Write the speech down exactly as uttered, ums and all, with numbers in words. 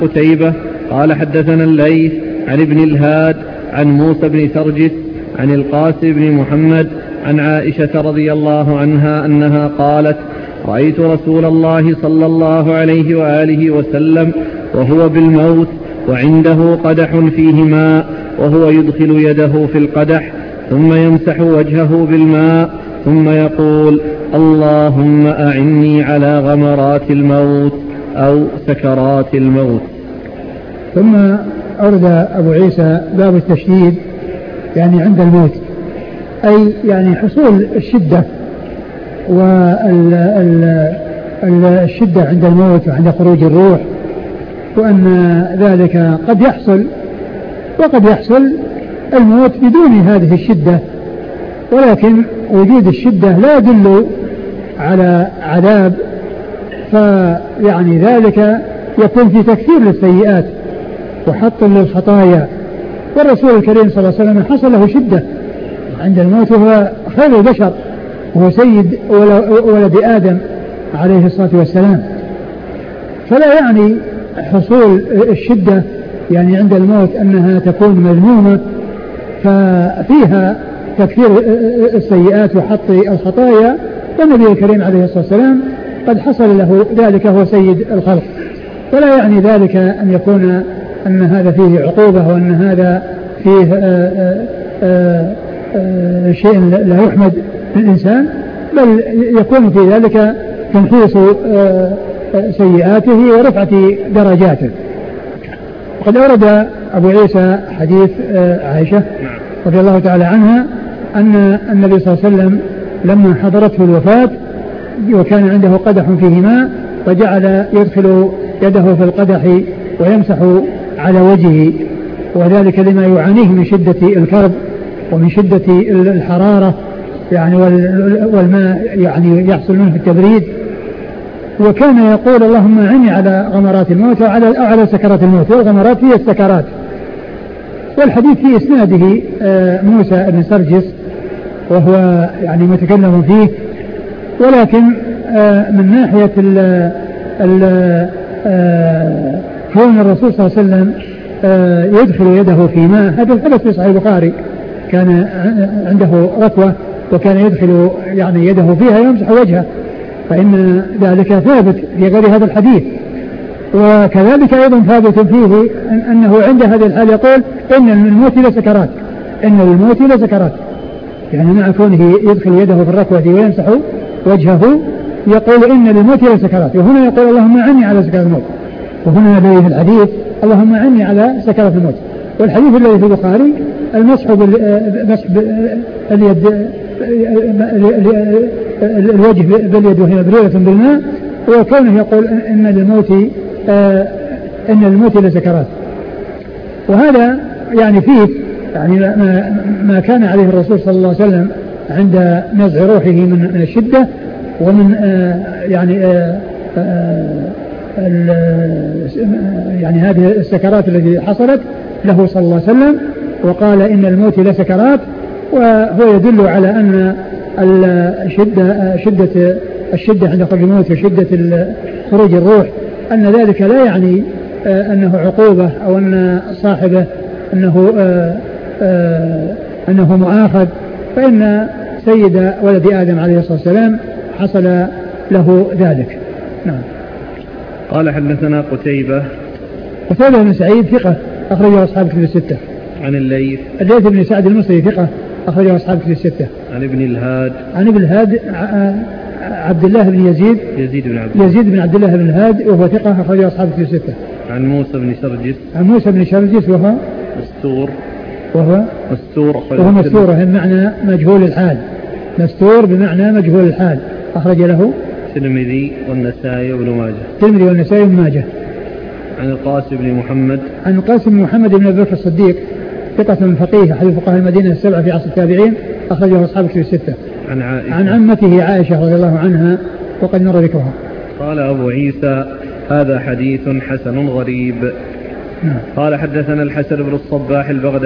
قتيبة قال حدثنا الليث عن ابن الهاد عن موسى بن سرجس عن القاسم بن محمد عن عائشة رضي الله عنها أنها قالت: رأيت رسول الله صلى الله عليه وآله وسلم وهو بالموت وعنده قدح فيه ماء وهو يدخل يده في القدح ثم يمسح وجهه بالماء ثم يقول: اللهم أعني على غمرات الموت أو سكرات الموت. ثم أورد أبو عيسى باب التشديد يعني عند الموت، أي يعني حصول الشدة والشدة عند الموت وعند خروج الروح، وأن ذلك قد يحصل وقد يحصل الموت بدون هذه الشدة، ولكن وجود الشدة لا يدل على عذاب، فيعني ذلك يكون في تكثير للسيئات وحط للخطايا. والرسول الكريم صلى الله عليه وسلم حصل له شدة عند الموت وهو خير البشر وهو سيد ولد آدم عليه الصلاة والسلام، فلا يعني حصول الشدة يعني عند الموت أنها تكون مذمومة ففيها تكثير السيئات وحط الخطايا، والنبي الكريم عليه الصلاة والسلام قد حصل له ذلك هو سيد الخلق، ولا يعني ذلك أن يكون أن هذا فيه عقوبة وأن هذا فيه آآ آآ آآ شيء لا يحمد للإنسان، بل يكون في ذلك تنحيص سيئاته ورفعة درجاته. وقد أورد أبو عيسى حديث عائشة رضي الله تعالى عنها أن النبي صلى الله عليه وسلم لما حضرته الوفاة وكان عنده قدح فيه ماء فجعل يدخل يده في القدح ويمسح على وجهه، وذلك لما يعانيه من شدة الكرب ومن شدة الحرارة يعني والماء يعني يحصل منه التبريد. وكان يقول: اللهم أعني على غمرات الموت وعلى على سكرات الموت، والغمرات هي السكرات. والحديث في إسناده موسى بن سرجس وهو يعني متكلم فيه، ولكن من ناحية ال ال كون الرسول صلى الله عليه وسلم يدخل يده في ماء، هذا الحدث في صحيح البخاري، كان عنده ركوة وكان يدخل يعني يده فيها يمسح وجهه، فإن ذلك ثابت في غير هذا الحديث. وكذلك أيضا ثابت فيه أنه عند هذه الحال يقول: إن للموت لسكرات، إن للموت لسكرات، يعني مع كونه يدخل يده في الركوة ويمسح وجهه يقول: إن للموت لسكرات، وهنا يقول: اللهم أعني على سكرات الموت، وهنا الذي في الحديث: اللهم أعني على سكرات الموت. والحديث الذي في البخاري المسح بالمسح باليد الوجه باليد وهي مبلولة بالماء، وكونه يقول إن للموت إن للموت لسكرات. وهذا يعني فيه يعني ما, ما كان عليه الرسول صلى الله عليه وسلم عند نزع روحه من الشدة ومن يعني يعني هذه السكرات التي حصلت له صلى الله عليه وسلم، وقال: إن الموت لسكرات. وهو يدل على أن الشدة شدة الشدة عند خروج الموت وشدة خروج الروح أن ذلك لا يعني أنه عقوبة أو أن صاحبه أنه أنه مؤاخذ، فإن سيد ولد آدم عليه الصلاة والسلام حصل له ذلك. نعم. قال حدثنا قتيبة قتيبة بن سعيد ثقة أخرجه أصحاب الكتب الستة. عن الليث الليث بن سعد المصري ثقة أخرجه أصحاب الكتب الستة. عن ابن الهاد عن ابن الهاد عبد الله بن يزيد يزيد بن عبد يزيد بن عبد الله بن الهاد وهو ثقة أخرجه أصحاب الكتب الستة. عن موسى بن سرجس عن موسى بن سرجس وهو مستور وهو مستور وهو مستور بمعنى مجهول الحال، مستور بمعنى مجهول الحال، أخرج له الترمذي والنسائي وابن ماجه. الترمذي والنسائي وابن ماجه. عن القاسم بن محمد عن القاسم بن محمد بن أبي بكر الصديق ثقة فقيه أحد فقهاء المدينة السبعة في عصر التابعين، أخرجه أصحاب الكتب الستة. عن عائشة عن عمته عائشة رضي الله عنها وقد مر ذكرها. قال أبو عيسى: هذا حديث حسن غريب. نعم. قال حدثنا الحسن بن الصباح البغدادي